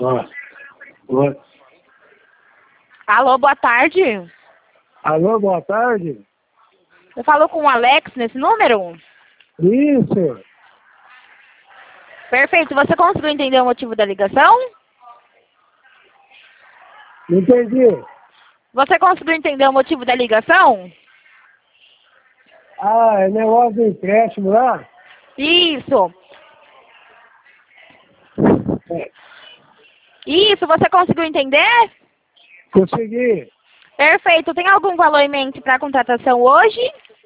Ó. Ó. Alô, boa tarde. Alô, boa tarde. Você falou com o Alex nesse número? Isso. Perfeito. Você conseguiu entender o motivo da ligação? Não entendi. Você conseguiu entender o motivo da ligação? Ah, é negócio do empréstimo lá? Isso. É. Isso, você conseguiu entender? Consegui. Perfeito. Tem algum valor em mente para a contratação hoje?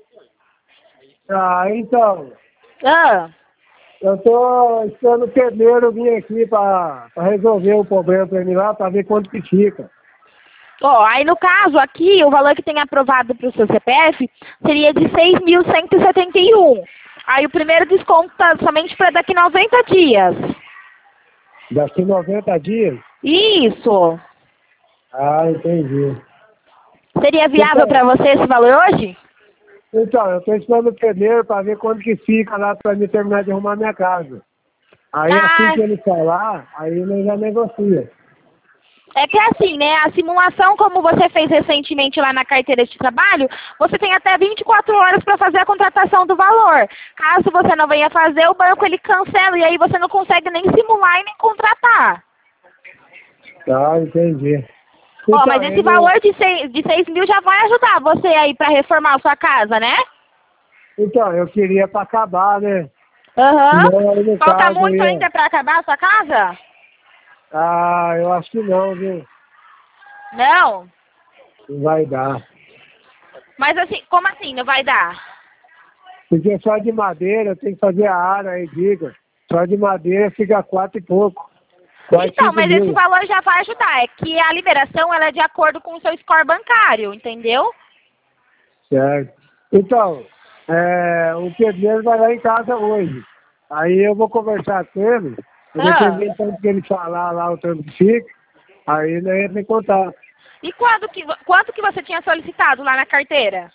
Ah, então, Ah. eu tô esperando o pedreiro vir aqui pra resolver o problema pra mim lá, pra ver quanto que fica. Ó, aí no caso aqui, o valor que tem aprovado para o seu CPF seria de 6.171. Aí o primeiro desconto tá somente para daqui 90 dias. Daqui 90 dias? Isso. Ah, entendi. Seria viável para você esse valor hoje? Então, eu tô esperando o pedreiro pra ver quanto que fica lá pra me terminar de arrumar minha casa. Aí assim Ah, que ele falar, aí ele já negocia. é que assim, né? A simulação, como você fez recentemente lá na carteira de trabalho, você tem até 24 horas para fazer a contratação do valor. Caso você não venha fazer, o banco ele cancela e aí você não consegue nem simular e nem contratar. Tá, entendi. Ó, Então, mas esse valor de 6 mil já vai ajudar você aí para reformar a sua casa, né? Então, eu queria pra acabar, né? Aham. Senão aí no Falta caso muito aí, ainda para acabar a sua casa? ah, eu acho que não, viu? Não. Não vai dar. Mas assim, como assim não vai dar? Porque só de madeira tem que fazer a área aí, diga. Só de madeira fica 4 e pouco. Quase Então, 5 mas esse mil. valor já vai ajudar. É que a liberação ela é de acordo com o seu score bancário, entendeu? Certo. Então, o pedreiro vai lá em casa hoje. Aí eu vou conversar com ele, Ah. dependendo do tanto que ele falar lá, o tanto que fica, aí ele entra em contato. E quanto que você tinha solicitado lá na carteira?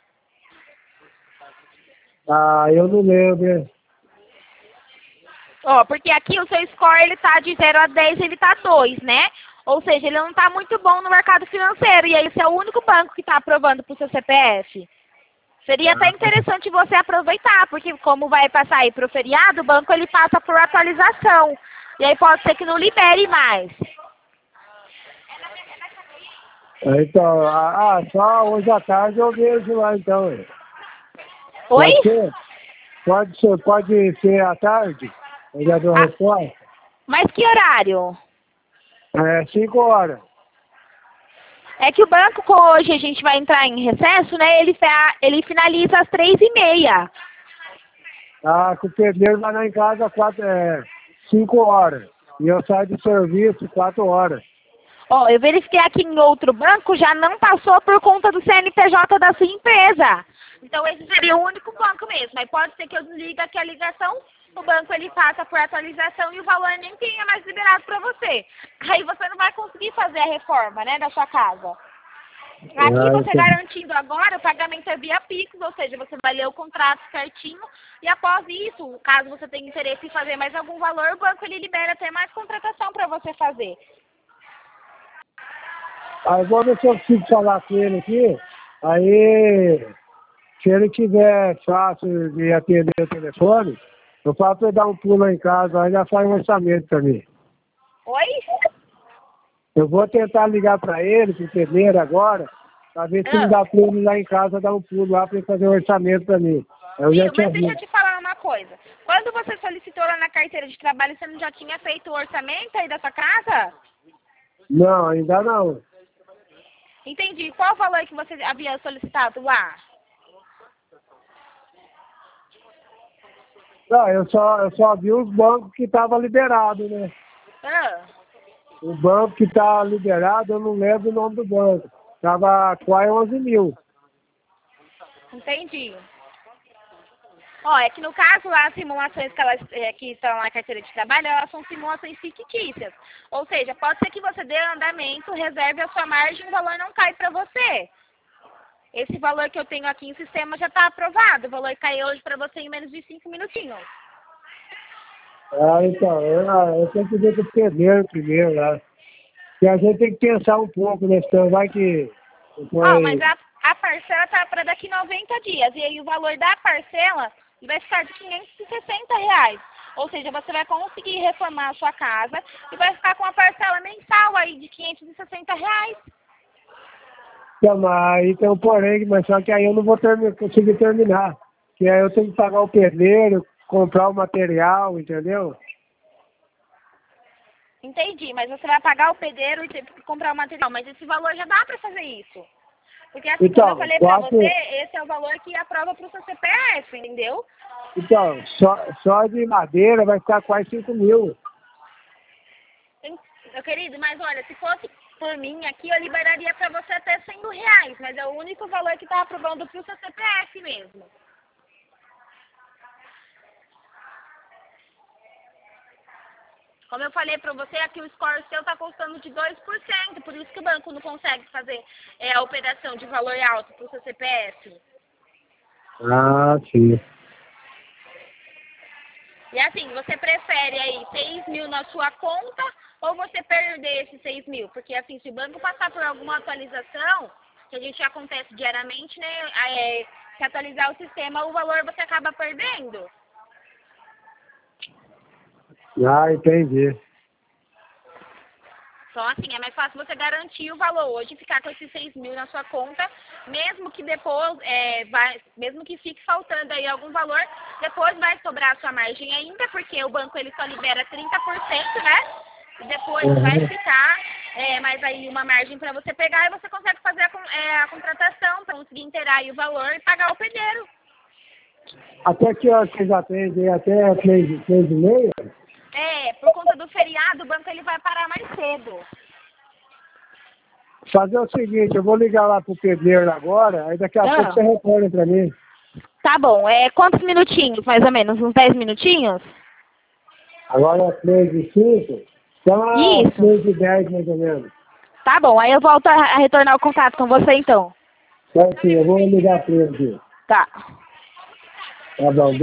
Ah, eu não lembro, né? Ó, porque aqui o seu score ele tá de 0 a 10, ele tá 2, né? Ou seja, ele não tá muito bom no mercado financeiro. E aí esse é o único banco que está aprovando para o seu CPF. Seria até interessante você aproveitar, porque como vai passar aí para o feriado, o banco ele passa por atualização. E aí pode ser que não libere mais. Então, só hoje à tarde eu vejo lá então. Oi? Pode ser? Pode ser à tarde? Eu já dou a Ah, resposta. mas que horário? 5 horas. É que o banco hoje a gente vai entrar em recesso, né? Ele finaliza às 3h30. Ah, que o pedreiro vai lá em casa 5 horas. E eu saio do serviço 4 horas. Ó, eu verifiquei aqui em outro banco, já não passou por conta do CNPJ da sua empresa. Então esse seria o único banco mesmo. Aí pode ser que eu desligue aqui a ligação, o banco ele passa por atualização e o valor nem tenha mais liberado para você. Aí você não vai conseguir fazer a reforma, né, da sua casa. Aqui você Então. garantindo agora, o pagamento é via Pix, ou seja, você vai ler o contrato certinho e após isso, caso você tenha interesse em fazer mais algum valor, o banco ele libera até mais contratação para você fazer. Aí vou ver se eu consigo falar com ele aqui. Aí, se ele tiver fácil de atender o telefone, eu falo para ele dar um pulo lá em casa, aí já faz um orçamento para mim. Oi? Eu vou tentar ligar para ele, pro pedreiro agora, para ver se ele dá para ele lá em casa, dar um pulo lá para ele fazer um orçamento para mim. Eu já Viu? te Mas deixa eu aviso. te falar uma coisa. Quando você solicitou lá na carteira de trabalho, você não já tinha feito o orçamento aí da sua casa? Não, ainda não. Entendi. Qual o valor que você havia solicitado lá? Não, eu só vi os bancos que estavam liberados, né? Ah, O banco que está liberado, eu não lembro o nome do banco. Estava quase 11 mil. entendi. Ó, é que no caso lá, as simulações que estão na carteira de trabalho, elas são simulações fictícias. Ou seja, pode ser que você dê andamento, reserve a sua margem e o valor não cai para você. Esse valor que eu tenho aqui em sistema já está aprovado. O valor cai hoje para você em menos de 5 minutinhos. Ah, então, eu tenho que ver com o pedreiro primeiro lá. E a gente tem que pensar um pouco, né? Então vai que... Ó, mas a parcela tá para daqui 90 dias. E aí o valor da parcela vai ficar de R$ 560. Ou seja, você vai conseguir reformar a sua casa e vai ficar com a parcela mensal aí de R$ 560. Então, mas aí tem um porém, mas só que aí eu não vou conseguir terminar. Que aí eu tenho que pagar o pedreiro, comprar o material, entendeu? Entendi, mas você vai pagar o pedreiro e ter que comprar o material. Mas esse valor já dá para fazer isso. Porque assim, Então, como eu falei para você, esse é o valor que aprova para o seu CPF, entendeu? Então, só de madeira vai ficar quase 5 mil. Meu querido, mas olha, se fosse por mim aqui, eu liberaria para você até R$ 100, mas é o único valor que está aprovando para o seu CPF mesmo. Como eu falei para você, aqui o score seu está custando de 2%, por isso que o banco não consegue fazer a operação de valor alto para o seu CPF. Ah, sim. E assim, você prefere aí 6 mil na sua conta ou você perder esses 6 mil? Porque assim, se o banco passar por alguma atualização, que a gente acontece diariamente, né? Se atualizar o sistema, o valor você acaba perdendo. Ah, entendi. Então, assim, é mais fácil você garantir o valor hoje, ficar com esses 6 mil na sua conta, mesmo que depois, mesmo que fique faltando aí algum valor, depois vai sobrar a sua margem ainda, porque o banco ele só libera 30%, né? E depois vai ficar mais aí uma margem para você pegar e você consegue fazer a contratação para conseguir inteirar aí o valor e pagar o pedreiro. Até que hora vocês atendem? Até 3h30? Por conta do feriado, o banco ele vai parar mais cedo. Fazer o seguinte, eu vou ligar lá pro pedreiro agora, aí daqui a pouco você retorna pra mim. Tá bom, quantos minutinhos, mais ou menos? Uns 10 minutinhos? Agora é 3h05, então é 3h10 mais ou menos. Tá bom, aí eu volto a retornar o contato com você então. Então, sim, eu vou ligar pra ele aqui. Tá. Tá bom.